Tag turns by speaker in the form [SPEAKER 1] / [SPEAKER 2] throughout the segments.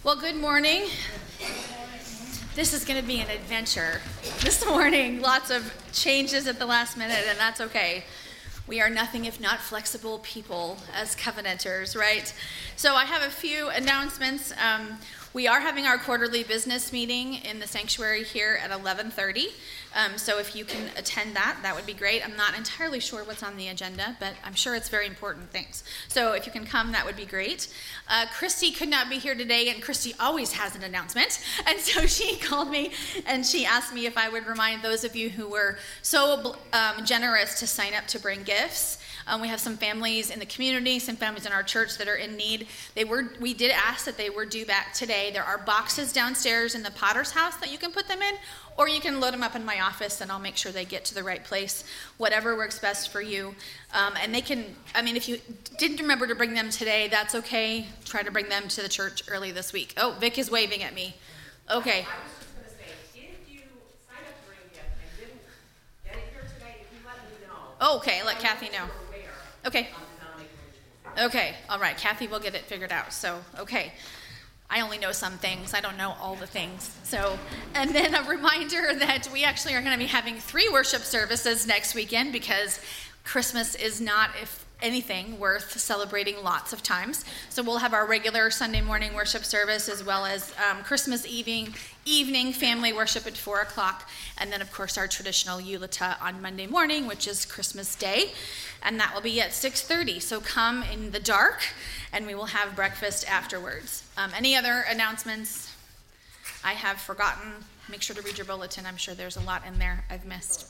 [SPEAKER 1] Well, good morning. This is going to be an adventure this morning. Lots of changes at the last minute, and that's okay. We are nothing if not flexible people as covenanters, right? So I have a few announcements. We are having our quarterly business meeting in the sanctuary here at 11:30. So if you can attend that, that would be great. I'm not entirely sure what's on the agenda, but I'm sure it's very important things. So if you can come, that would be great. Christy could not be here today, and Christy always has an announcement. And so she called me, and she asked me if I would remind those of you who were so generous to sign up to bring gifts. We have some families in the community, some families in our church that are in need. We did ask that they were due back today. There are boxes downstairs in the Potter's house that you can put them in, or you can load them up in my office and I'll make sure they get to the right place, whatever works best for you. And they can, if you didn't remember to bring them today, that's okay. Try to bring them to the church early this week. Oh, Vic is waving at me. Okay.
[SPEAKER 2] I was just going to say, if you sign up for a gift and didn't get it here today, if you let me know.
[SPEAKER 1] Oh, okay, let Kathy know. Okay. Okay, all right. Kathy will get it figured out. So, okay. I only know some things. I don't know all the things. So, and then a reminder that we actually are going to be having 3 worship services next weekend because Christmas is not, if anything, worth celebrating lots of times. So we'll have our regular Sunday morning worship service as well as Christmas evening family worship at 4 o'clock. And then, of course, our traditional Eulata on Monday morning, which is Christmas Day. And that will be at 6:30. So come in the dark, and we will have breakfast afterwards. Any other announcements I have forgotten? Make sure to read your bulletin. I'm sure there's a lot in there I've missed.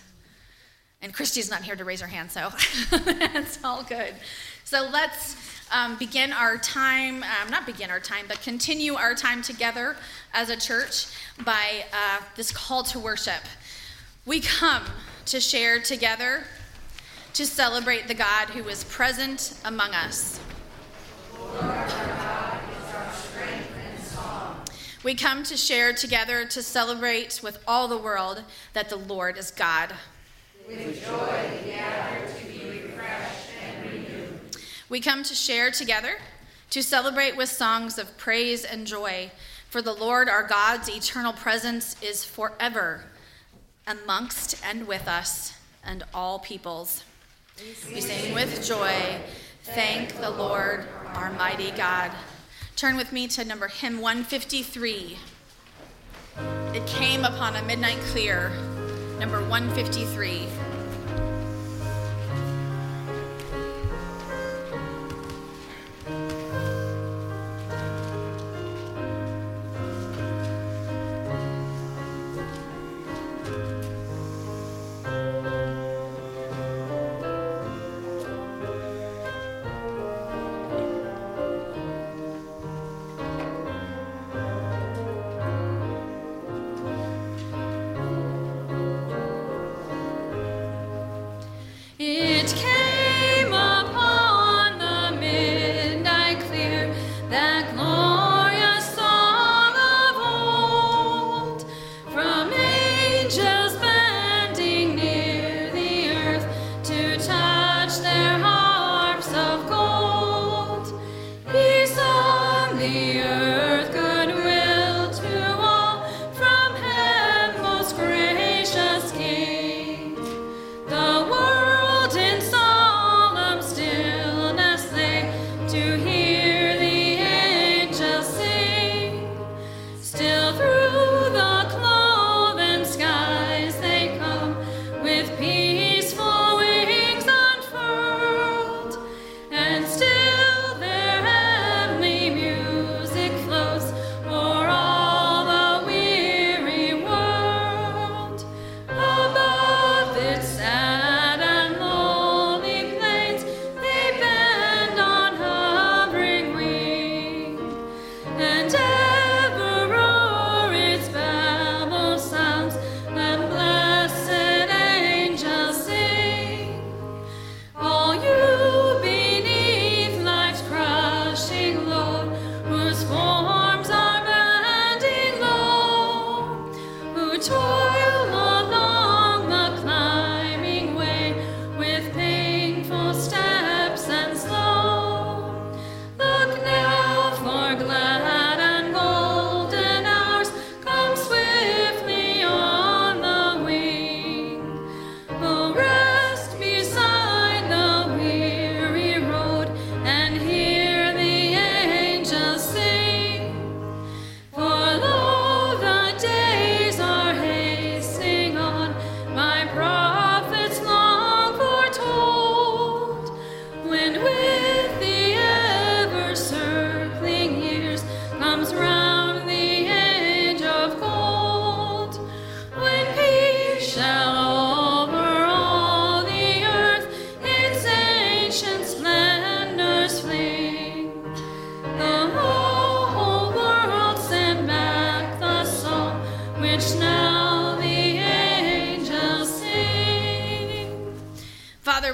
[SPEAKER 1] And Christy's not here to raise her hand, so that's all good. So let's begin our time, but continue our time together as a church by this call to worship. We come to share together, to celebrate the God who is present among us.
[SPEAKER 3] Lord our God is our strength and song.
[SPEAKER 1] We come to share together, to celebrate with all the world that the Lord is God.
[SPEAKER 3] With joy we gather to be refreshed and renewed.
[SPEAKER 1] We come to share together, to celebrate with songs of praise and joy, for the Lord our God's eternal presence is forever amongst and with us and all peoples. We sing with joy, thank the Lord, our mighty God. Turn with me to hymn 153. It came upon a midnight clear, number 153.
[SPEAKER 4] Music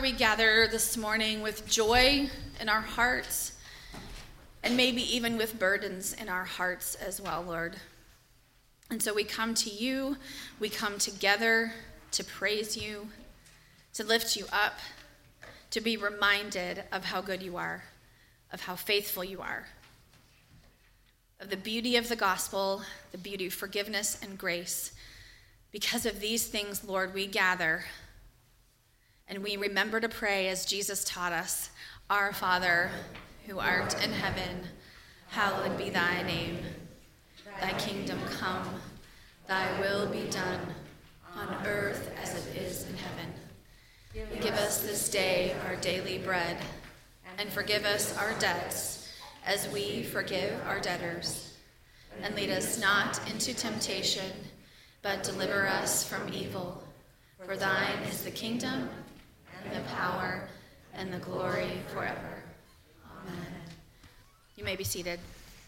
[SPEAKER 1] we gather this morning with joy in our hearts, and maybe even with burdens in our hearts as well, Lord. And so we come to you, we come together to praise you, to lift you up, to be reminded of how good you are, of how faithful you are, of the beauty of the gospel, the beauty of forgiveness and grace. Because of these things, Lord, we gather and we remember to pray as Jesus taught us, Our Father, who art in heaven, hallowed be thy name. Thy kingdom come, thy will be done, on earth as it is in heaven. Give us this day our daily bread, and forgive us our debts, as we forgive our debtors. And lead us not into temptation, but deliver us from evil. For thine is the kingdom, and the power, and the glory forever. Amen. You may be seated.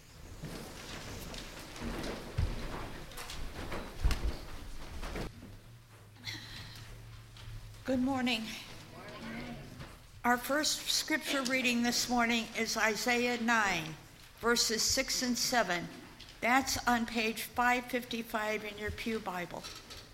[SPEAKER 4] Good morning. Our first scripture reading this morning is Isaiah 9, verses 6 and 7. That's on page 555 in your Pew Bible.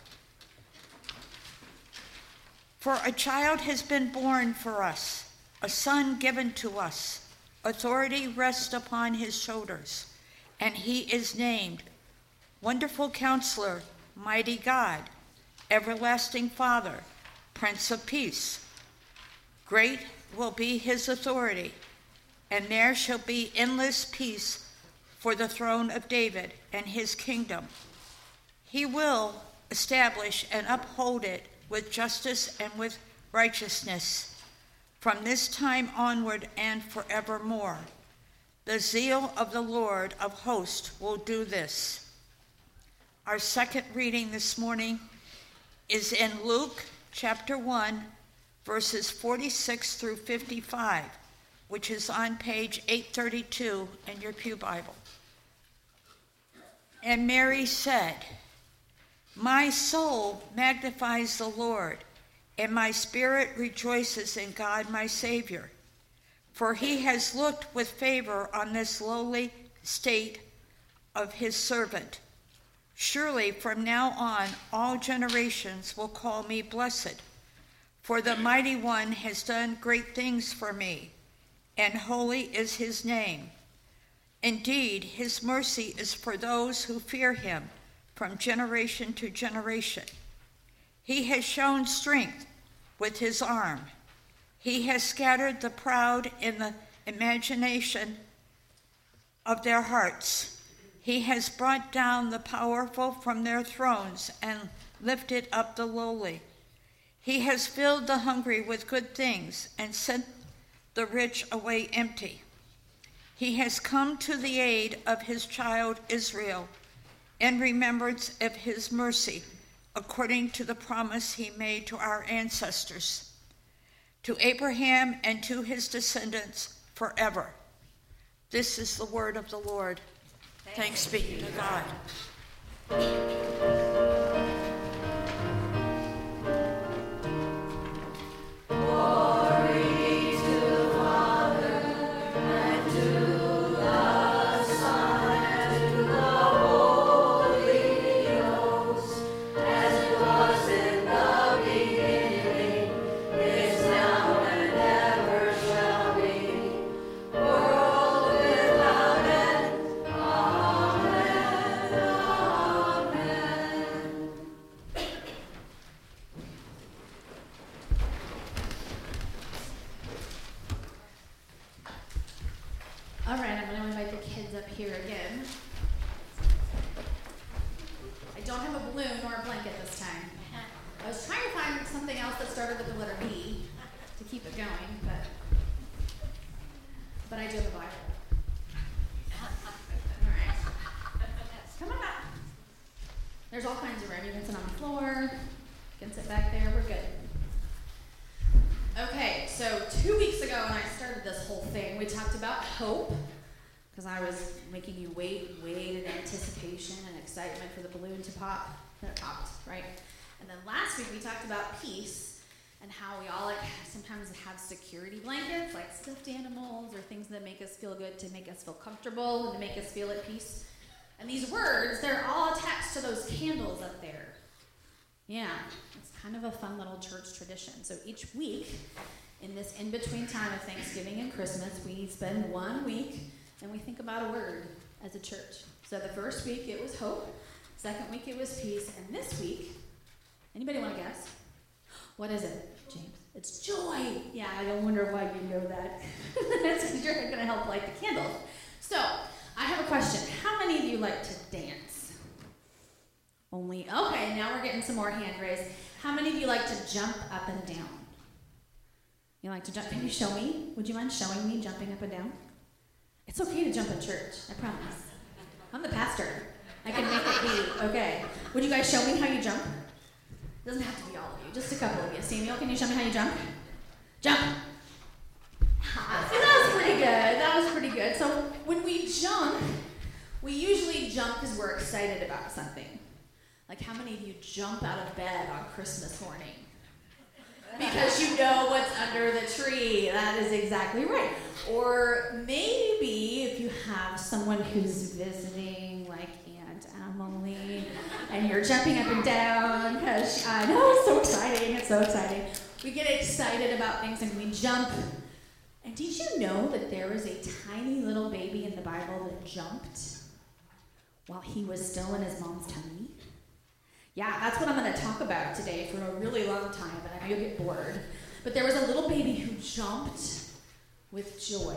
[SPEAKER 4] For a child has been born for us, a son given to us. Authority rests upon his shoulders, and he is named Wonderful Counselor, Mighty God, Everlasting Father, Prince of Peace. Great will be his authority, and there shall be endless peace for the throne of David and his kingdom. He will establish and uphold it with justice and with righteousness from this time onward and forevermore. The zeal of the Lord of hosts will do this. Our second reading this morning is in Luke chapter 1, verses 46 through 55, which is on page 832 in your Pew Bible. And Mary said, My soul magnifies the Lord, and my spirit rejoices in God my Savior, for he has looked with favor on this lowly state of his servant. Surely from now on all generations will call me blessed, for the Mighty One has done great things for me, and holy is his name. Indeed, his mercy is for those who fear him from generation to generation. He has shown strength with his arm. He has scattered the proud in the imagination of their hearts. He has brought down the powerful from their thrones and lifted up the lowly. He has filled the hungry with good things and sent the rich away empty. He has come to the aid of his child Israel in remembrance of his mercy, according to the promise he made to our ancestors, to Abraham and to his descendants forever. This is the word of the Lord. Thanks be to God.
[SPEAKER 1] All right, I'm going to invite the kids up here again. I don't have a balloon or a blanket this time. I was trying to find something else that started with the letter B to keep it going, but I do have a Bible. All right. Come on up. There's all kinds of room. You can sit on the floor. You can sit back there. We're good. Okay, so 2 weeks ago when I started this whole thing, we talked about hope, because I was making you wait in anticipation and excitement for the balloon to pop. Then it popped, right? And then last week we talked about peace, and how we all like sometimes have security blankets, like stuffed animals or things that make us feel good, to make us feel comfortable and to make us feel at peace. And these words, they're all attached to those candles up there. Yeah, it's kind of a fun little church tradition. So each week, in this in-between time of Thanksgiving and Christmas, we spend 1 week and we think about a word as a church. So the first week it was hope, second week it was peace, and this week, anybody want to guess? What is it, James? It's joy. Yeah, I don't wonder why you know that. It's because you're going to help light the candles. So, I have a question. How many of you like to dance? Only, okay, now we're getting some more hand raised. How many of you like to jump up and down? You like to jump? Can you show me? Would you mind showing me jumping up and down? It's okay to jump in church, I promise. I'm the pastor. I can make it be. Okay. Would you guys show me how you jump? It doesn't have to be all of you, just a couple of you. Samuel, can you show me how you jump? Jump! That was pretty good. That was pretty good. So when we jump, we usually jump because we're excited about something. Like, how many of you jump out of bed on Christmas morning? Because you know what's under the tree. That is exactly right. Or maybe if you have someone who's visiting, like Aunt Emily, and you're jumping up and down because I know it's so exciting. It's so exciting. We get excited about things and we jump. And did you know that there was a tiny little baby in the Bible that jumped while he was still in his mom's tummy? Yeah, that's what I'm going to talk about today for a really long time, and I know you'll get bored. But there was a little baby who jumped with joy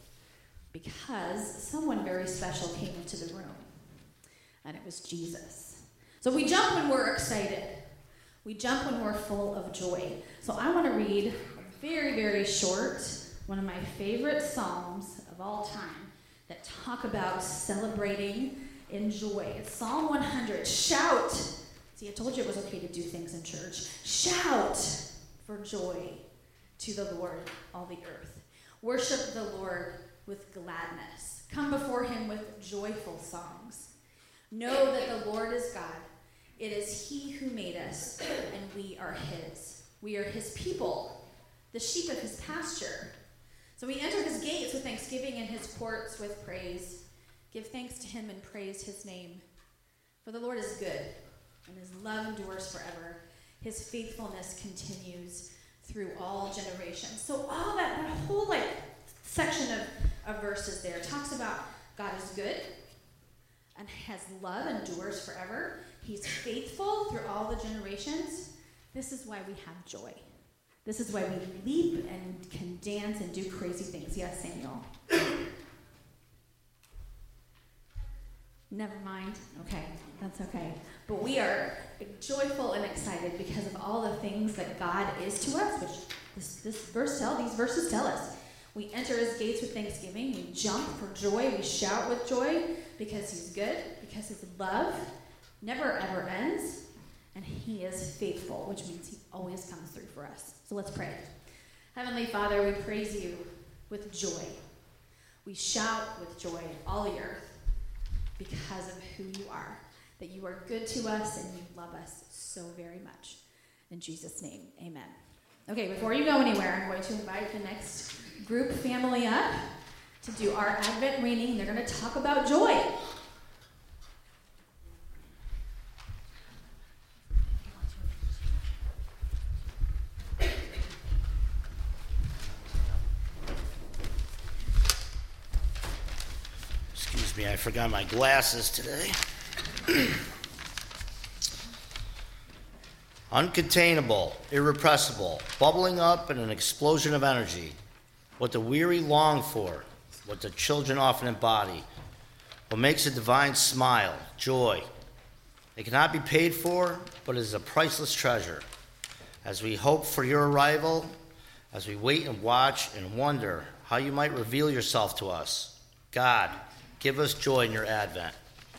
[SPEAKER 1] because someone very special came into the room, and it was Jesus. So we jump when we're excited. We jump when we're full of joy. So I want to read a very, very short, one of my favorite psalms of all time that talk about celebrating in joy. It's Psalm 100. Shout. See, I told you it was okay to do things in church. Shout for joy to the Lord, all the earth. Worship the Lord with gladness. Come before him with joyful songs. Know that the Lord is God. It is he who made us, and we are his. We are his people, the sheep of his pasture. So we enter his gates with thanksgiving and his courts with praise. Give thanks to him and praise his name. For the Lord is good, and his love endures forever. His faithfulness continues through all generations. So all that whole section of verses there talks about God is good, and his love endures forever. He's faithful through all the generations. This is why we have joy. This is why we leap and can dance and do crazy things. Yes, Samuel? Never mind. Okay, that's okay. But we are joyful and excited because of all the things that God is to us, which these verses tell us. We enter his gates with thanksgiving. We jump for joy. We shout with joy because he's good, because his love never, ever ends. And he is faithful, which means he always comes through for us. So let's pray. Heavenly Father, we praise you with joy. We shout with joy, all the earth, because of who you are, that you are good to us and you love us so very much. In Jesus' name, amen. Okay, before you go anywhere, I'm going to invite the next group family up to do our Advent reading. They're going to talk about joy.
[SPEAKER 5] Excuse me, I forgot my glasses today. Uncontainable, irrepressible, bubbling up in an explosion of energy. What the weary long for, what the children often embody. What makes a divine smile, joy. It cannot be paid for, but it is a priceless treasure. As we hope for your arrival, as we wait and watch and wonder how you might reveal yourself to us, God, give us joy in your advent.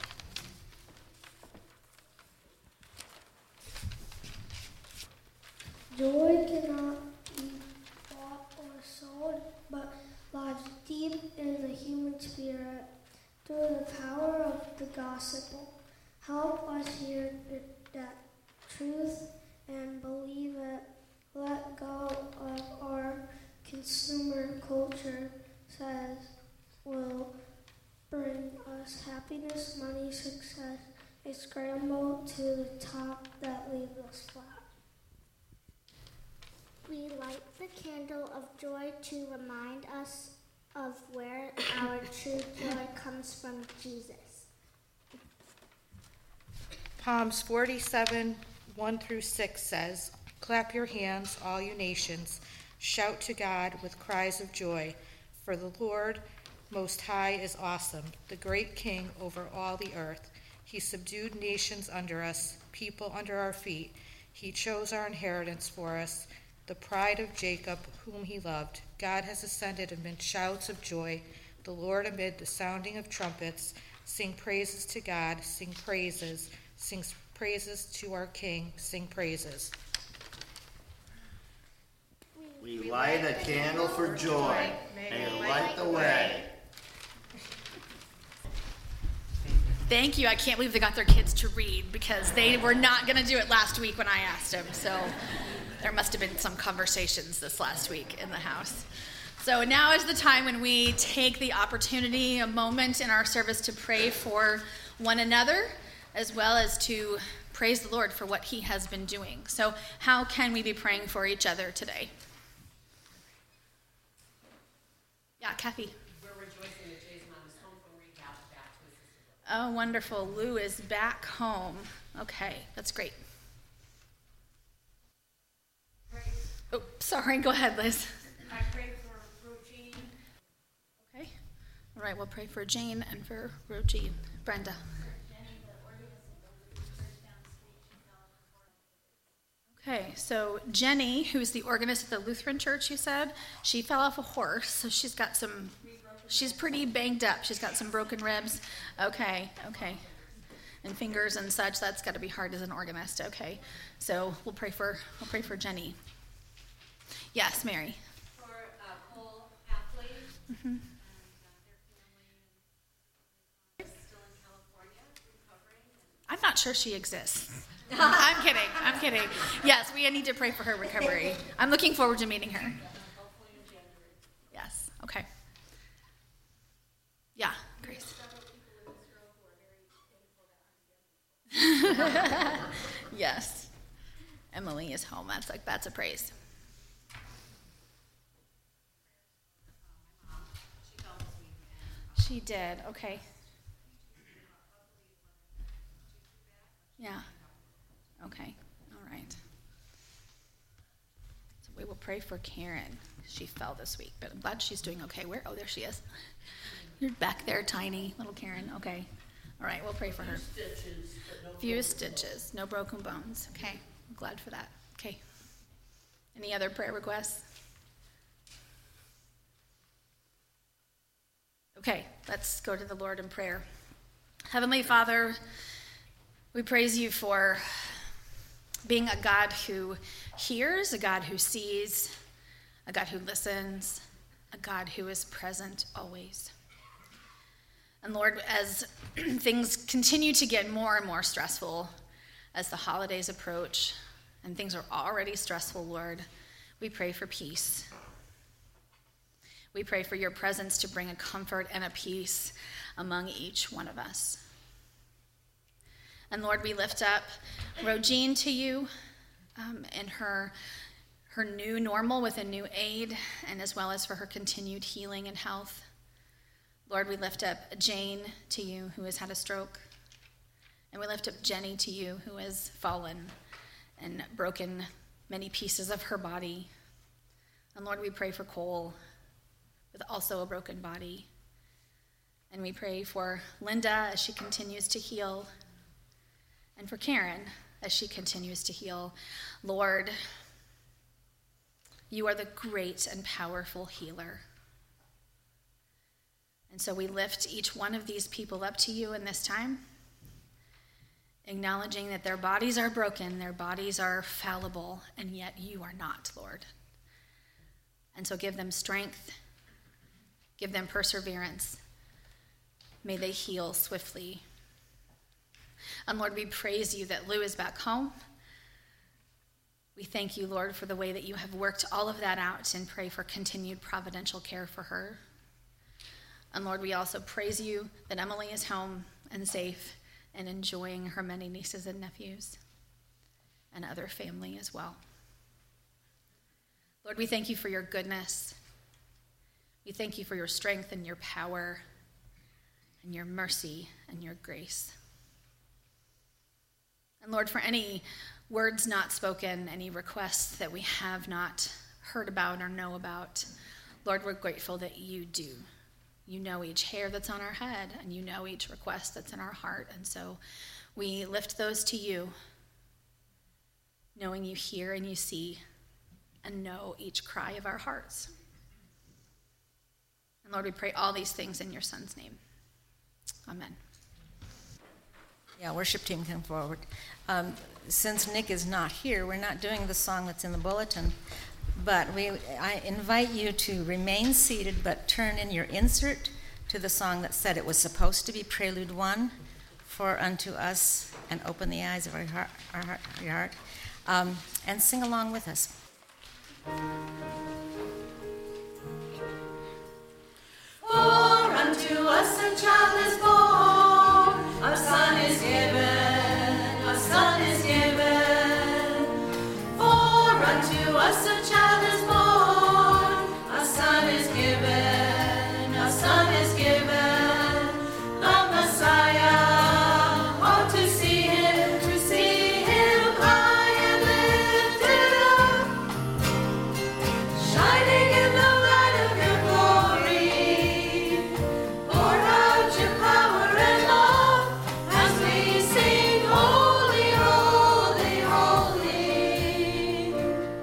[SPEAKER 6] Joy cannot be bought or sold, but lies deep in the human spirit through the power of the gospel. Help us hear that truth and believe it let go of our consumer culture says will bring us happiness, money, success, a scramble to the top that leaves us flat.
[SPEAKER 7] We light the candle of joy to remind us of where our true joy comes from, Jesus.
[SPEAKER 8] Psalms 47, 1-6 says, "Clap your hands, all you nations. Shout to God with cries of joy. For the Lord Most High is awesome, the great King over all the earth. He subdued nations under us, people under our feet. He chose our inheritance for us, the pride of Jacob, whom he loved. God has ascended amid shouts of joy, the Lord amid the sounding of trumpets. Sing praises to God, sing praises to our King, sing praises."
[SPEAKER 5] We light a candle for joy, and light the way.
[SPEAKER 1] Thank you. I can't believe they got their kids to read because they were not going to do it last week when I asked them. So there must have been some conversations this last week in the house. So now is the time when we take the opportunity, a moment in our service to pray for one another, as well as to praise the Lord for what he has been doing. So how can we be praying for each other today? Yeah, Kathy.
[SPEAKER 2] We're rejoicing that Jason on his home from rehab back to his sister.
[SPEAKER 1] Oh, wonderful. Lou is back home. Okay, that's great. Oh, sorry. Go ahead, Liz.
[SPEAKER 2] I pray for Rogine.
[SPEAKER 1] Okay. All right, we'll pray for Jane and for Rogine. Brenda. Okay, so Jenny, who's the organist at the Lutheran Church, you said, she fell off a horse, so she's pretty banged up. She's got some broken ribs. Okay. And fingers and such. That's got to be hard as an organist. Okay, so we'll pray for Jenny. Yes, Mary.
[SPEAKER 2] For Cole Athley and their family is still in California recovering.
[SPEAKER 1] I'm not sure she exists. I'm kidding. Yes, we need to pray for her recovery. I'm looking forward to meeting her.
[SPEAKER 2] Hopefully in January.
[SPEAKER 1] Yes, okay. Yeah, Grace. Yes. Emily is home. That's a praise. She did, okay. Yeah. Okay, all right. So we will pray for Karen. She fell this week, but I'm glad she's doing okay. Where? Oh, there she is. You're back there, tiny little Karen. Okay. All right, we'll pray for her. Few stitches, no broken bones. Okay, I'm glad for that. Okay. Any other prayer requests? Okay, let's go to the Lord in prayer. Heavenly Father, we praise you for being a God who hears, a God who sees, a God who listens, a God who is present always. And Lord, as things continue to get more and more stressful as the holidays approach, and things are already stressful, Lord, we pray for peace. We pray for your presence to bring a comfort and a peace among each one of us. And Lord, we lift up Rogine to you and her new normal with a new aid, and as well as for her continued healing and health. Lord, we lift up Jane to you, who has had a stroke. And we lift up Jenny to you, who has fallen and broken many pieces of her body. And Lord, we pray for Cole, with also a broken body. And we pray for Linda as she continues to heal, and for Karen as she continues to heal. Lord, you are the great and powerful healer. And so we lift each one of these people up to you in this time, acknowledging that their bodies are broken, their bodies are fallible, and yet you are not, Lord. And so give them strength, give them perseverance. May they heal swiftly. And Lord, we praise you that Lou is back home. We thank you, Lord, for the way that you have worked all of that out and pray for continued providential care for her. And Lord, we also praise you that Emily is home and safe and enjoying her many nieces and nephews and other family as well. Lord, we thank you for your goodness. We thank you for your strength and your power and your mercy and your grace. And Lord, for any words not spoken, any requests that we have not heard about or know about, Lord, we're grateful that you do. You know each hair that's on our head, and you know each request that's in our heart. And so we lift those to you, knowing you hear and you see and know each cry of our hearts. And Lord, we pray all these things in your Son's name. Amen.
[SPEAKER 9] Yeah, worship team, come forward. Since Nick is not here, we're not doing the song that's in the bulletin, but I invite you to remain seated, but turn in your insert to the song that said it was supposed to be Prelude 1, For Unto Us, and Open the Eyes of your heart, and sing along with us.
[SPEAKER 3] For unto us a child is born, a son is given, a son is given. For unto us a child is born, a son is given, a son is given. The Messiah, oh to see him high and lifted up, shining in the light of your glory. Pour out your power and love as we sing, holy, holy, holy.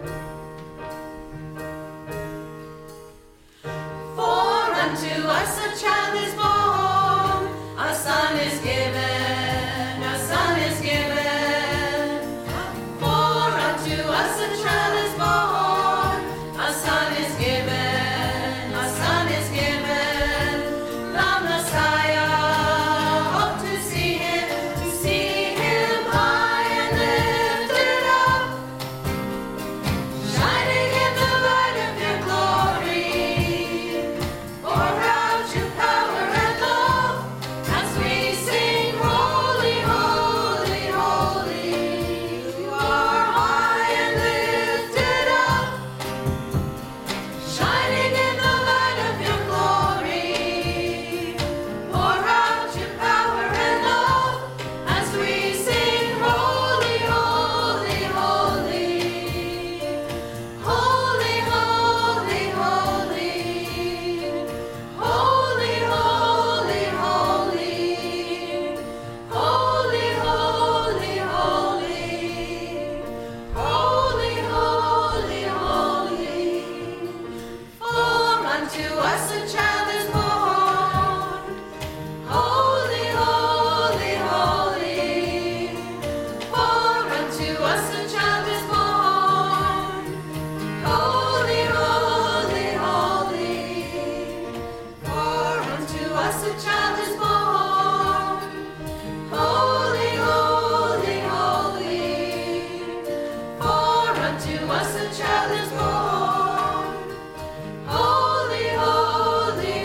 [SPEAKER 3] For unto us a child is born, a son is given, a son is given. For unto us a child is born, a son is given, a son is given. The Messiah, hope to see him high and lifted up, shining in the light of your glory. Pour out your power and love as we sing, holy, holy, holy. You are high and lifted up, shining in the light of your glory. Pour out your power and love as we sing, holy, holy, holy. Holy, holy, holy. Holy, holy, holy. Holy, holy, holy. Holy, holy, holy. For unto us a child is born. Holy, holy, holy. For unto us a child is born. Holy, holy, holy. For unto us a child is born. Holy, holy, holy. For unto us a child is born. Holy, holy,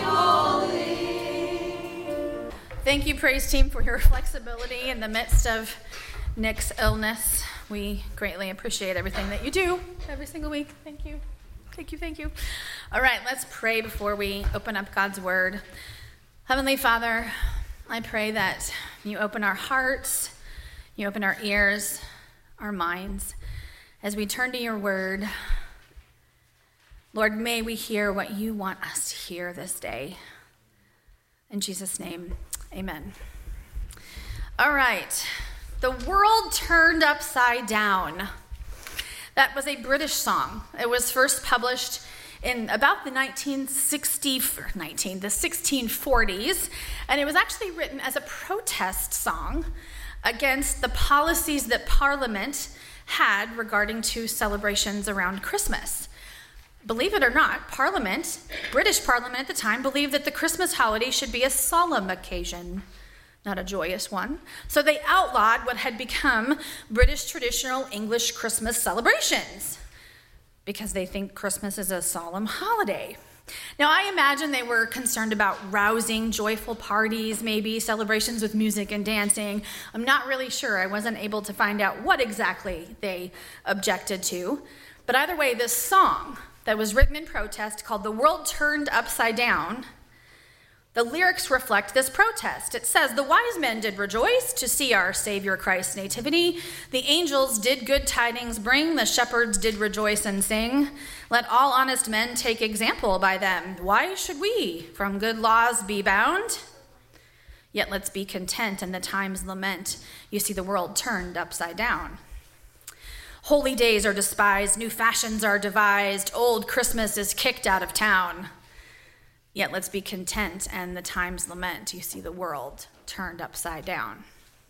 [SPEAKER 3] holy.
[SPEAKER 1] Thank you, praise team, for your flexibility in the midst of Nick's illness. We greatly appreciate everything that you do every single week. Thank you. Thank you, thank you. All right, let's pray before we open up God's word. Heavenly Father, I pray that you open our hearts, you open our ears, our minds, as we turn to your word. Lord, may we hear what you want us to hear this day. In Jesus' name, amen. All right. The World Turned Upside Down. That was a British song. It was first published in about the 1640s, and it was actually written as a protest song against the policies that Parliament had regarding to celebrations around Christmas. Believe it or not, Parliament, British Parliament at the time, believed that the Christmas holiday should be a solemn occasion, not a joyous one. So they outlawed what had become British traditional English Christmas celebrations because they think Christmas is a solemn holiday. Now, I imagine they were concerned about rousing, joyful parties, maybe celebrations with music and dancing. I'm not really sure. I wasn't able to find out what exactly they objected to. But either way, this song that was written in protest called "The World Turned Upside Down," the lyrics reflect this protest. It says, "The wise men did rejoice to see our Savior Christ's nativity. The angels did good tidings bring. The shepherds did rejoice and sing. Let all honest men take example by them. Why should we from good laws be bound? Yet let's be content in the times lament. You see the world turned upside down. Holy days are despised. New fashions are devised. Old Christmas is kicked out of town. Yet let's be content and the times lament. You see the world turned upside down."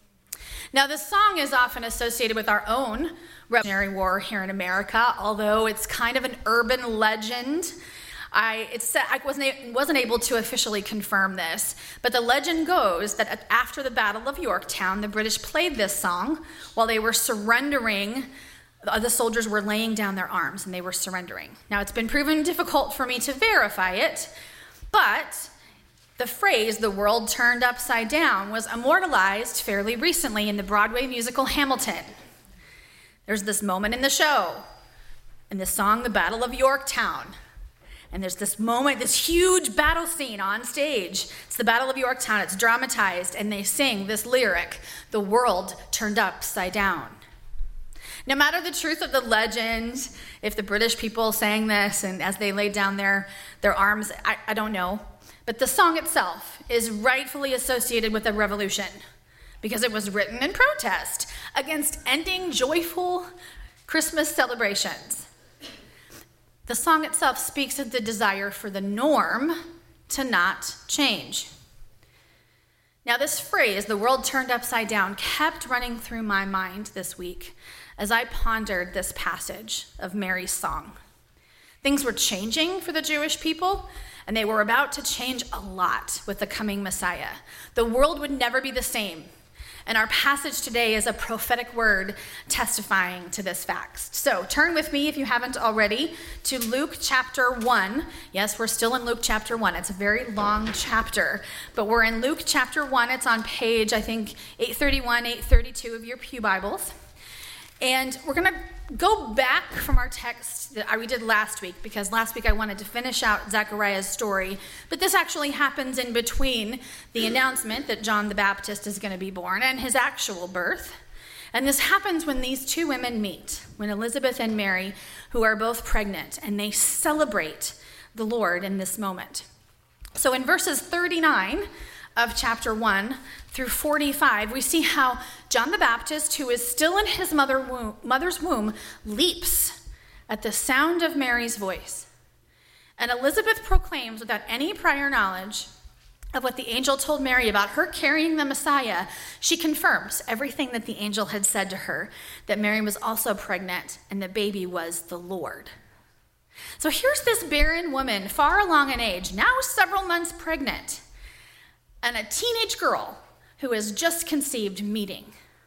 [SPEAKER 1] Now, this song is often associated with our own Revolutionary War here in America, although it's kind of an urban legend. I wasn't able to officially confirm this, but the legend goes that after the Battle of Yorktown, the British played this song while they were surrendering. The soldiers were laying down their arms and they were surrendering. Now, it's been proven difficult for me to verify it, but the phrase, "the world turned upside down," was immortalized fairly recently in the Broadway musical Hamilton. There's this moment in the show, in the song, "The Battle of Yorktown." And there's this moment, this huge battle scene on stage. It's the Battle of Yorktown, it's dramatized, and they sing this lyric, "The world turned upside down." No matter the truth of the legend, if the British people sang this and as they laid down their arms, I don't know. But the song itself is rightfully associated with the revolution because it was written in protest against ending joyful Christmas celebrations. The song itself speaks of the desire for the norm to not change. Now, this phrase, "the world turned upside down," kept running through my mind this week as I pondered this passage of Mary's song. Things were changing for the Jewish people, and they were about to change a lot with the coming Messiah. The world would never be the same. And our passage today is a prophetic word testifying to this fact. So turn with me, if you haven't already, to Luke chapter 1. Yes, we're still in Luke chapter 1. It's a very long chapter, but we're in Luke chapter 1. It's on page, I think, 831, 832 of your pew Bibles. And we're going to go back from our text that we did last week, because last week I wanted to finish out Zechariah's story, but this actually happens in between the announcement that John the Baptist is going to be born and his actual birth. And this happens when these two women meet, when Elizabeth and Mary, who are both pregnant, and they celebrate the Lord in this moment. So in verses 39 of chapter 1 through 45, we see how John the Baptist, who is still in his mother's womb, leaps at the sound of Mary's voice. And Elizabeth proclaims, without any prior knowledge of what the angel told Mary about her carrying the Messiah, she confirms everything that the angel had said to her, that Mary was also pregnant and the baby was the Lord. So here's this barren woman, far along in age, now several months pregnant, and a teenage girl who has just conceived meeting.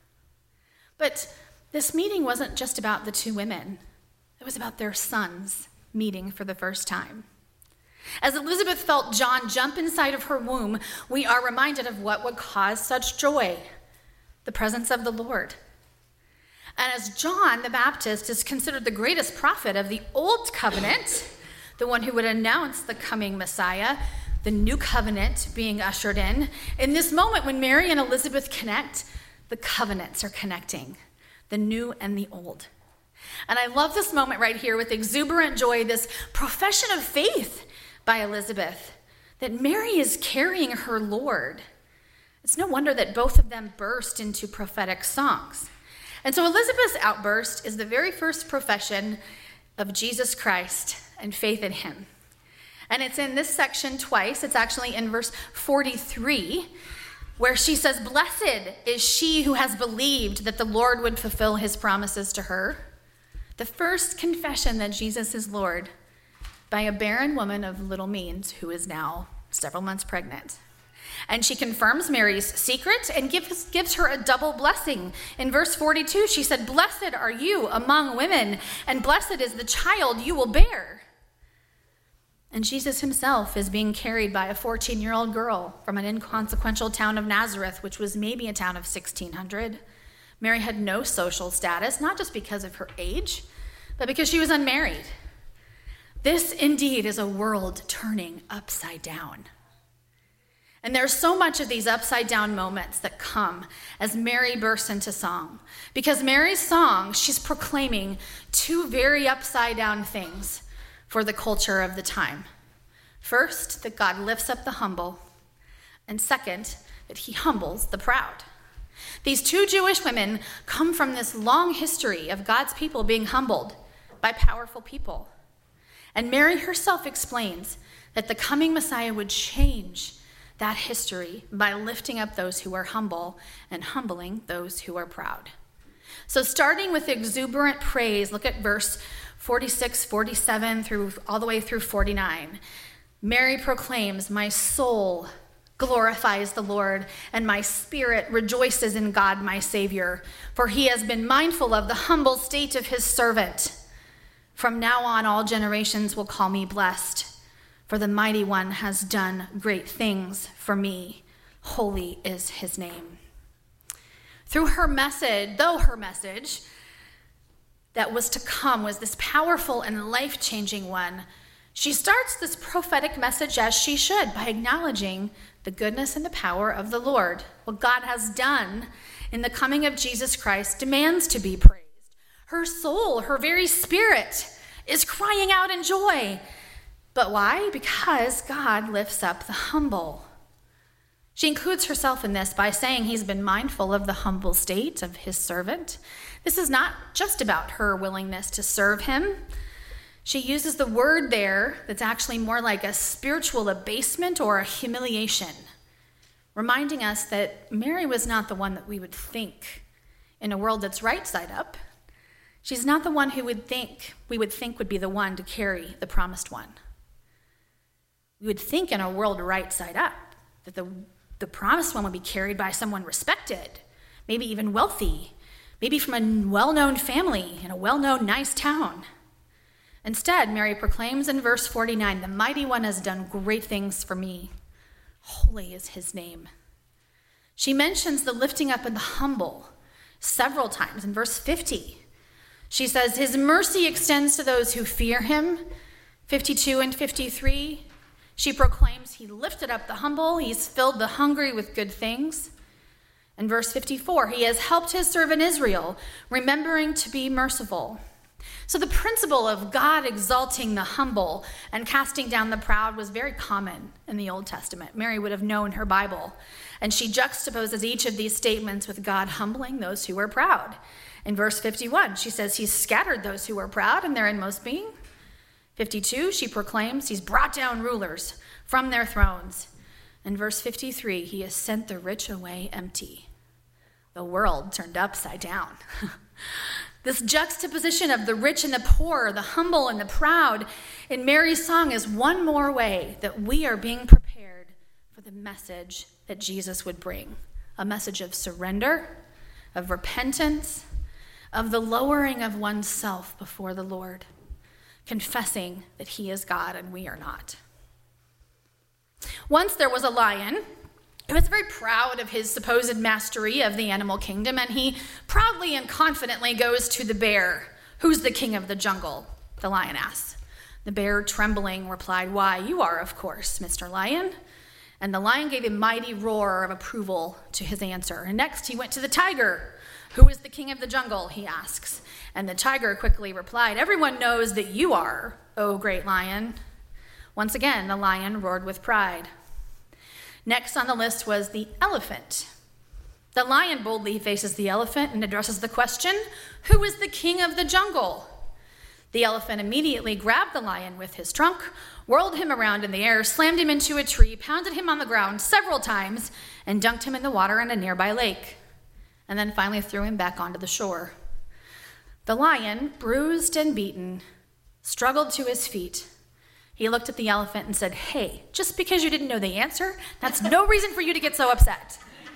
[SPEAKER 1] But this meeting wasn't just about the two women. It was about their sons meeting for the first time. As Elizabeth felt John jump inside of her womb, we are reminded of what would cause such joy: the presence of the Lord. And as John the Baptist is considered the greatest prophet of the Old Covenant, the one who would announce the coming Messiah, the new covenant being ushered in this moment when Mary and Elizabeth connect, the covenants are connecting, the new and the old. And I love this moment right here with exuberant joy, this profession of faith by Elizabeth, that Mary is carrying her Lord. It's no wonder that both of them burst into prophetic songs. And so Elizabeth's outburst is the very first profession of Jesus Christ and faith in him. And it's in this section twice. It's actually in verse 43, where she says, "Blessed is she who has believed that the Lord would fulfill his promises to her." The first confession that Jesus is Lord by a barren woman of little means who is now several months pregnant. And she confirms Mary's secret and gives her a double blessing. In verse 42, she said, "Blessed are you among women, and blessed is the child you will bear." And Jesus himself is being carried by a 14-year-old girl from an inconsequential town of Nazareth, which was maybe a town of 1,600. Mary had no social status, not just because of her age, but because she was unmarried. This indeed is a world turning upside down. And there's so much of these upside down moments that come as Mary bursts into song. Because Mary's song, she's proclaiming two very upside down things for the culture of the time. First, that God lifts up the humble. And second, that he humbles the proud. These two Jewish women come from this long history of God's people being humbled by powerful people. And Mary herself explains that the coming Messiah would change that history by lifting up those who are humble and humbling those who are proud. So starting with exuberant praise, look at verse 46, 47, all the way through 49. Mary proclaims, "My soul glorifies the Lord, and my spirit rejoices in God my Savior, for he has been mindful of the humble state of his servant. From now on all generations will call me blessed. For the Mighty One has done great things for me. Holy is his name." Though her message that was to come was this powerful and life-changing one, she starts this prophetic message as she should, by acknowledging the goodness and the power of the Lord. What God has done in the coming of Jesus Christ demands to be praised. Her soul, her very spirit, is crying out in joy. But why? Because God lifts up the humble. She includes herself in this by saying he's been mindful of the humble state of his servant. This is not just about her willingness to serve him. She uses the word there that's actually more like a spiritual abasement or a humiliation, reminding us that Mary was not the one that we would think in a world that's right side up. She's not the one who we would think would be the one to carry the promised one. We would think in a world right side up that the promised one would be carried by someone respected, maybe even wealthy, maybe from a well-known family in a well-known nice town. Instead, Mary proclaims in verse 49, "The Mighty One has done great things for me. Holy is his name." She mentions the lifting up of the humble several times. In verse 50, she says, "His mercy extends to those who fear him." 52 and 53, she proclaims he lifted up the humble, he's filled the hungry with good things. In verse 54, he has helped his servant Israel, remembering to be merciful. So the principle of God exalting the humble and casting down the proud was very common in the Old Testament. Mary would have known her Bible, and she juxtaposes each of these statements with God humbling those who are proud. In verse 51, she says he's scattered those who are proud in their inmost being. 52, she proclaims he's brought down rulers from their thrones. In verse 53, he has sent the rich away empty. The world turned upside down. This juxtaposition of the rich and the poor, the humble and the proud in Mary's song is one more way that we are being prepared for the message that Jesus would bring. A message of surrender, of repentance, of the lowering of oneself before the Lord, confessing that he is God and we are not. Once there was a lion who was very proud of his supposed mastery of the animal kingdom, and he proudly and confidently goes to the bear. "Who's the king of the jungle?" the lion asks. The bear, trembling, replied, "Why, you are, of course, Mr. Lion." And the lion gave a mighty roar of approval to his answer. And next he went to the tiger. "Who is the king of the jungle?" he asks. And the tiger quickly replied, "Everyone knows that you are, O great lion." Once again, the lion roared with pride. Next on the list was the elephant. The lion boldly faces the elephant and addresses the question, "Who is the king of the jungle?" The elephant immediately grabbed the lion with his trunk, whirled him around in the air, slammed him into a tree, pounded him on the ground several times, and dunked him in the water in a nearby lake, and then finally threw him back onto the shore. The lion, bruised and beaten, struggled to his feet. He looked at the elephant and said, "Hey, just because you didn't know the answer, that's no reason for you to get so upset."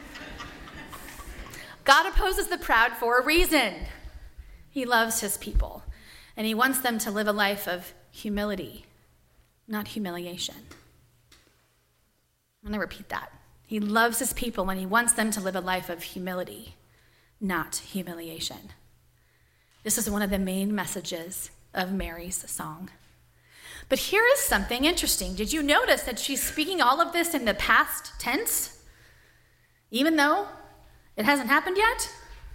[SPEAKER 1] God opposes the proud for a reason. He loves his people, and he wants them to live a life of humility, not humiliation. I'm going to repeat that. He loves his people, and he wants them to live a life of humility, not humiliation. This is one of the main messages of Mary's song. But here is something interesting. Did you notice that she's speaking all of this in the past tense, even though it hasn't happened yet?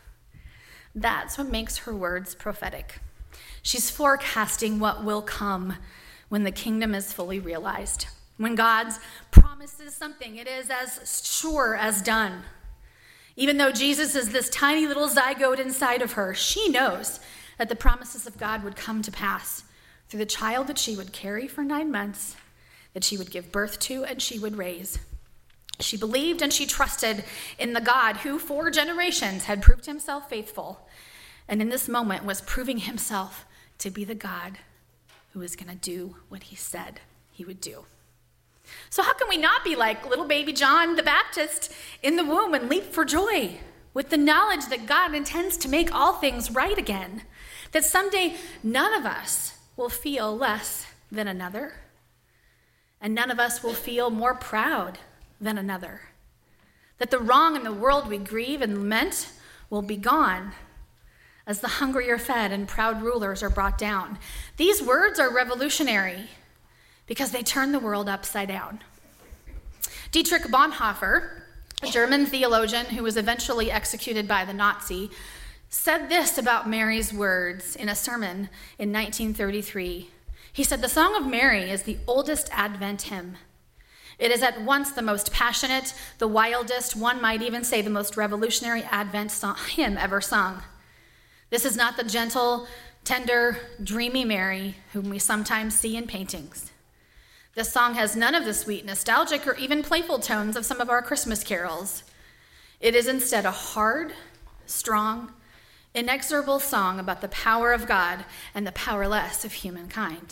[SPEAKER 1] That's what makes her words prophetic. She's forecasting what will come when the kingdom is fully realized. When God promises something, it is as sure as done. Even though Jesus is this tiny little zygote inside of her, she knows that the promises of God would come to pass through the child that she would carry for 9 months, that she would give birth to and she would raise. She believed and she trusted in the God who for generations had proved himself faithful, and in this moment was proving himself to be the God who is going to do what he said he would do. So how can we not be like little baby John the Baptist in the womb and leap for joy with the knowledge that God intends to make all things right again, that someday none of us will feel less than another, and none of us will feel more proud than another, that the wrong in the world we grieve and lament will be gone as the hungry are fed and proud rulers are brought down. These words are revolutionary because they turn the world upside down. Dietrich Bonhoeffer, a German theologian who was eventually executed by the Nazi, said this about Mary's words in a sermon in 1933. He said, "The Song of Mary is the oldest Advent hymn. It is at once the most passionate, the wildest, one might even say the most revolutionary Advent hymn ever sung. This is not the gentle, tender, dreamy Mary whom we sometimes see in paintings. This song has none of the sweet, nostalgic, or even playful tones of some of our Christmas carols. It is instead a hard, strong, inexorable song about the power of God and the powerless of humankind."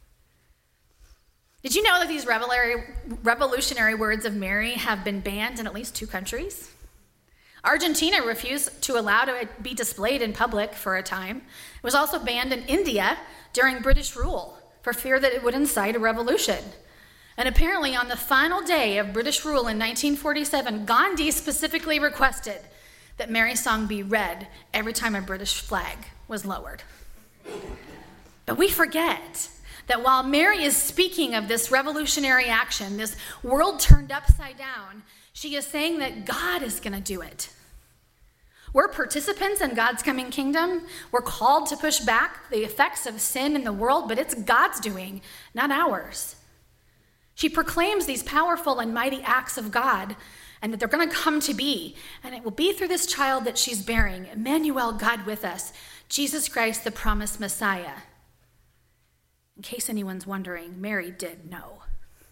[SPEAKER 1] Did you know that these revolutionary words of Mary have been banned in at least 2 countries? Argentina refused to allow it to be displayed in public for a time. It was also banned in India during British rule for fear that it would incite a revolution. And apparently on the final day of British rule in 1947, Gandhi specifically requested that Mary's song be read every time a British flag was lowered. But we forget that while Mary is speaking of this revolutionary action, this world turned upside down, she is saying that God is going to do it. We're participants in God's coming kingdom. We're called to push back the effects of sin in the world, but it's God's doing, not ours. She proclaims these powerful and mighty acts of God, and that they're going to come to be, and it will be through this child that she's bearing, Emmanuel, God with us, Jesus Christ, the promised Messiah. In case anyone's wondering, Mary did know.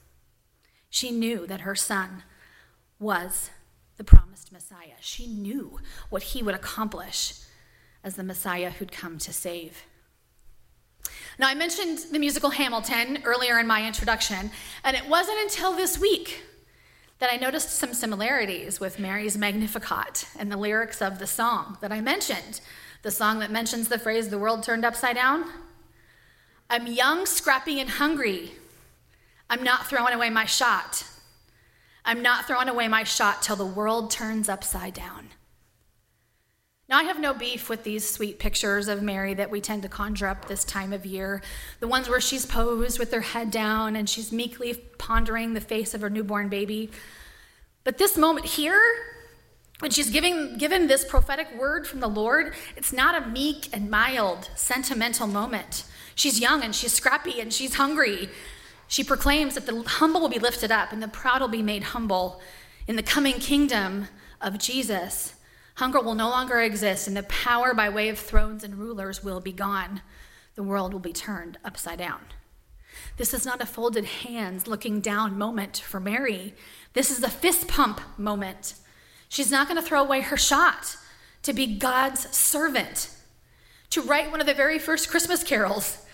[SPEAKER 1] She knew that her son was the promised Messiah. She knew what he would accomplish as the Messiah who'd come to save. Now, I mentioned the musical Hamilton earlier in my introduction, and it wasn't until this week that I noticed some similarities with Mary's Magnificat and the lyrics of the song that I mentioned, the song that mentions the phrase, "the world turned upside down." I'm young, scrappy, and hungry. I'm not throwing away my shot. I'm not throwing away my shot till the world turns upside down. Now, I have no beef with these sweet pictures of Mary that we tend to conjure up this time of year, the ones where she's posed with her head down and she's meekly pondering the face of her newborn baby. But this moment here, when she's given this prophetic word from the Lord, it's not a meek and mild, sentimental moment. She's young and she's scrappy and she's hungry. She proclaims that the humble will be lifted up and the proud will be made humble. In the coming kingdom of Jesus, hunger will no longer exist, and the power by way of thrones and rulers will be gone. The world will be turned upside down. This is not a folded hands looking down moment for Mary. This is a fist pump moment. She's not going to throw away her shot to be God's servant, to write one of the very first Christmas carols,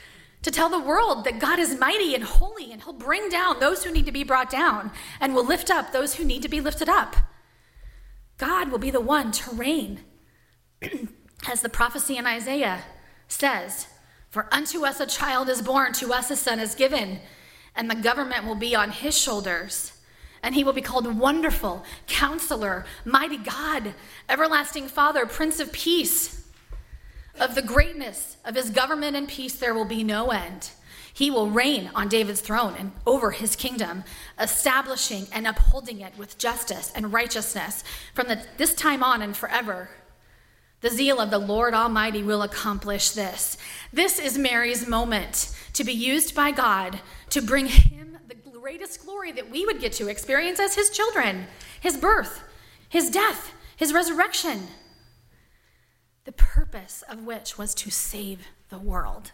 [SPEAKER 1] to tell the world that God is mighty and holy, and he'll bring down those who need to be brought down and will lift up those who need to be lifted up. God will be the one to reign. As the prophecy in Isaiah says, "For unto us a child is born, to us a son is given, and the government will be on his shoulders. And he will be called Wonderful, Counselor, Mighty God, Everlasting Father, Prince of Peace. Of the greatness of his government and peace there will be no end. He will reign on David's throne and over his kingdom, establishing and upholding it with justice and righteousness from this time on and forever. The zeal of the Lord Almighty will accomplish this." This is Mary's moment to be used by God to bring him the greatest glory that we would get to experience as his children: his birth, his death, his resurrection, the purpose of which was to save the world.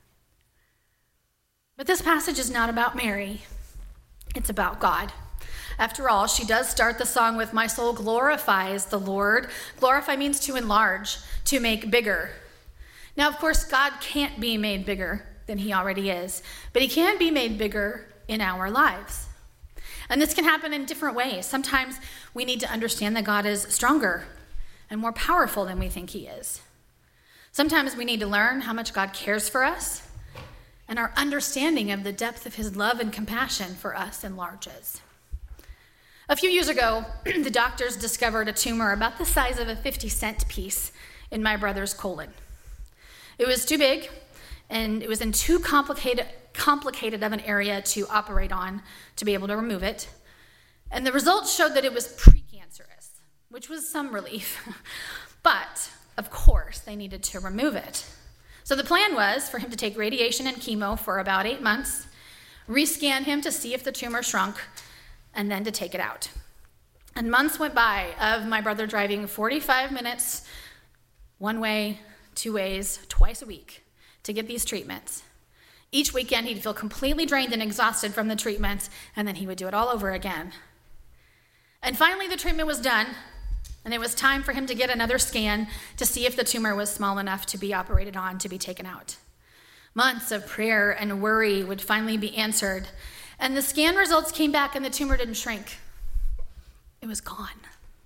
[SPEAKER 1] But this passage is not about Mary. It's about God. After all, she does start the song with, "My soul glorifies the Lord." Glorify means to enlarge, to make bigger. Now, of course, God can't be made bigger than he already is, but he can be made bigger in our lives. And this can happen in different ways. Sometimes we need to understand that God is stronger and more powerful than we think he is. Sometimes we need to learn how much God cares for us, and our understanding of the depth of his love and compassion for us enlarges. A few years ago, the doctors discovered a tumor about the size of a 50-cent piece in my brother's colon. It was too big, and it was in too complicated of an area to operate on to be able to remove it. And the results showed that it was precancerous, which was some relief. But, of course, they needed to remove it. So the plan was for him to take radiation and chemo for about 8 months, rescan him to see if the tumor shrunk, and then to take it out. And months went by of my brother driving 45 minutes one way, 2 ways, twice a week to get these treatments. Each weekend he'd feel completely drained and exhausted from the treatments, and then he would do it all over again. And finally the treatment was done, and it was time for him to get another scan to see if the tumor was small enough to be operated on, to be taken out. Months of prayer and worry would finally be answered, and the scan results came back and the tumor didn't shrink. It was gone.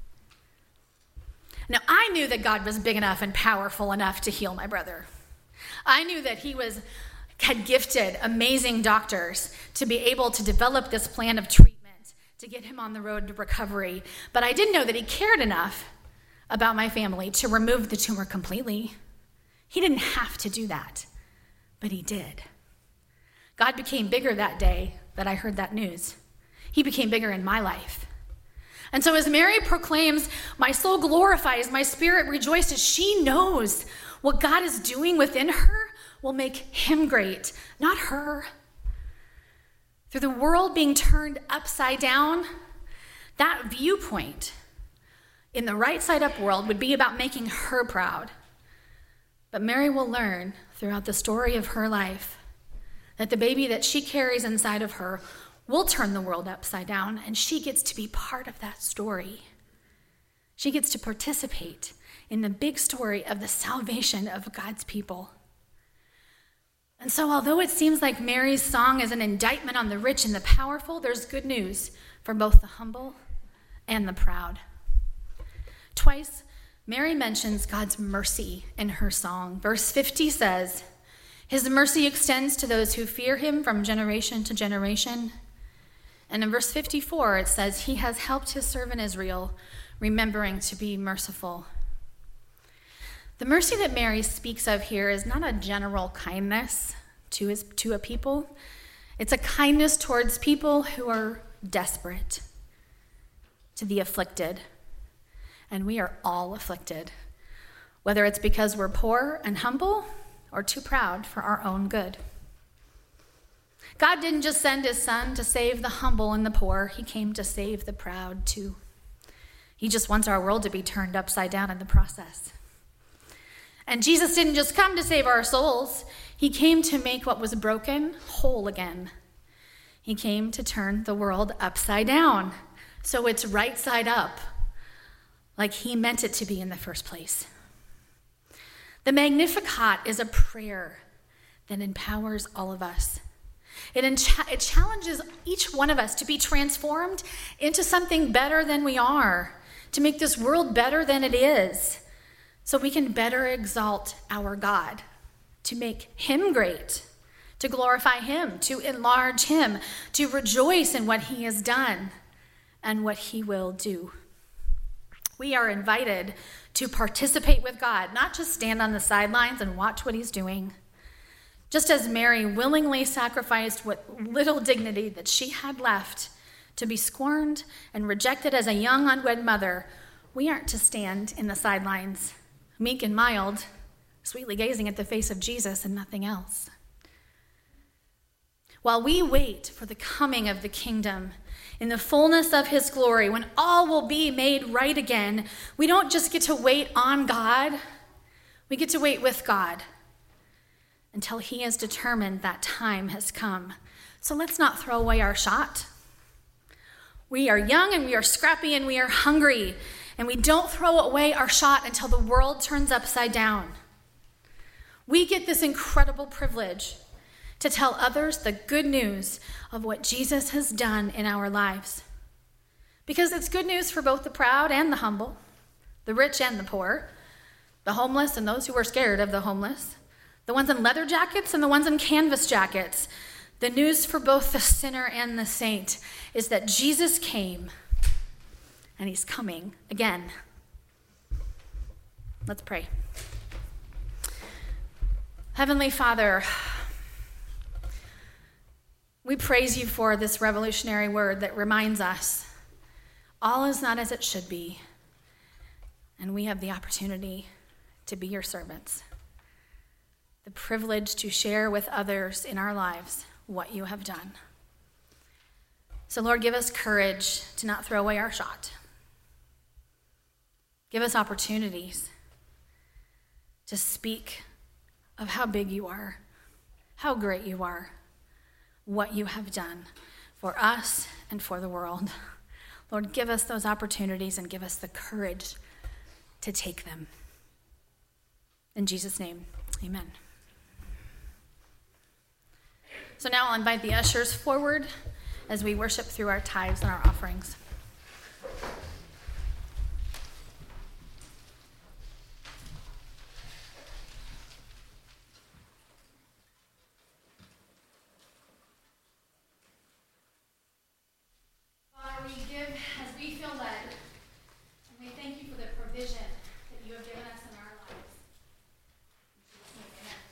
[SPEAKER 1] Now, I knew that God was big enough and powerful enough to heal my brother. I knew that he had gifted amazing doctors to be able to develop this plan of treatment to get him on the road to recovery. But I didn't know that he cared enough about my family to remove the tumor completely. He didn't have to do that, but he did. God became bigger that day that I heard that news. He became bigger in my life. And so as Mary proclaims, "My soul glorifies, my spirit rejoices," she knows what God is doing within her will make him great, not her. Through the world being turned upside down, that viewpoint in the right side up world would be about making her proud. But Mary will learn throughout the story of her life that the baby that she carries inside of her will turn the world upside down, and she gets to be part of that story. She gets to participate in the big story of the salvation of God's people. And so although it seems like Mary's song is an indictment on the rich and the powerful, there's good news for both the humble and the proud. Twice, Mary mentions God's mercy in her song. Verse 50 says, "His mercy extends to those who fear him from generation to generation." And in verse 54, it says, "He has helped his servant Israel, remembering to be merciful." The mercy that Mary speaks of here is not a general kindness to a people. It's a kindness towards people who are desperate, to the afflicted. And we are all afflicted, whether it's because we're poor and humble or too proud for our own good. God didn't just send his son to save the humble and the poor. He came to save the proud too. He just wants our world to be turned upside down in the process. And Jesus didn't just come to save our souls. He came to make what was broken whole again. He came to turn the world upside down, so it's right side up, like he meant it to be in the first place. The Magnificat is a prayer that empowers all of us. It challenges each one of us to be transformed into something better than we are, to make this world better than it is, so we can better exalt our God, to make him great, to glorify him, to enlarge him, to rejoice in what he has done and what he will do. We are invited to participate with God, not just stand on the sidelines and watch what he's doing. Just as Mary willingly sacrificed what little dignity that she had left to be scorned and rejected as a young unwed mother, we aren't to stand in the sidelines, meek and mild, sweetly gazing at the face of Jesus and nothing else. While we wait for the coming of the kingdom in the fullness of his glory, when all will be made right again, we don't just get to wait on God, we get to wait with God until he has determined that time has come. So let's not throw away our shot. We are young and we are scrappy and we are hungry, and we don't throw away our shot until the world turns upside down. We get this incredible privilege to tell others the good news of what Jesus has done in our lives. Because it's good news for both the proud and the humble, the rich and the poor, the homeless and those who are scared of the homeless, the ones in leather jackets and the ones in canvas jackets. The news for both the sinner and the saint is that Jesus came and he's coming again. Let's pray. Heavenly Father, we praise you for this revolutionary word that reminds us all is not as it should be, and we have the opportunity to be your servants, the privilege to share with others in our lives what you have done. So, Lord, give us courage to not throw away our shot. Give us opportunities to speak of how big you are, how great you are, what you have done for us and for the world. Lord, give us those opportunities and give us the courage to take them. In Jesus' name, amen. So now I'll invite the ushers forward as we worship through our tithes and our offerings. Father, we give as we feel led, and we thank you for the provision that you have given us in our lives. In Jesus' name, amen.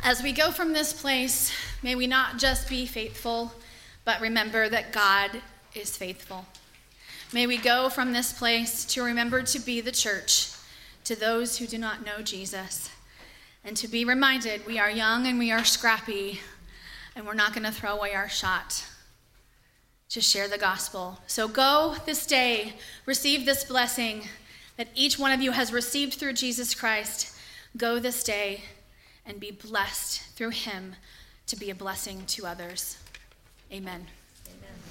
[SPEAKER 1] As we go from this place, may we not just be faithful, but remember that God is faithful. May we go from this place to remember to be the church to those who do not know Jesus, and to be reminded we are young and we are scrappy, and we're not going to throw away our shot to share the gospel. So go this day, receive this blessing that each one of you has received through Jesus Christ. Go this day and be blessed through him to be a blessing to others. Amen.
[SPEAKER 9] Amen.